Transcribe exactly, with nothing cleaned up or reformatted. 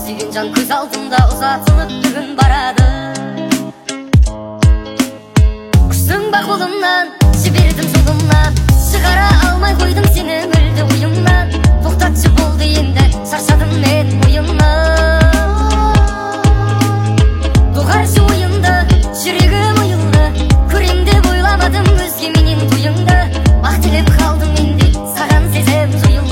сүйген жан көз алдымда ұзатылып бүгін барады. Күшің ба қолымнан, жібердім жолымнан, шығара алмай қойдым сені мүлде ойымнан. Тоқтатшы болды енді, шаршадым мен ойымнан. Доғаршы ойымды, жүрегім ойылды, көрем деп ойламадым өзге менен тойыңды. Ақ тілеп қалдым менде, саған сезім жойылды.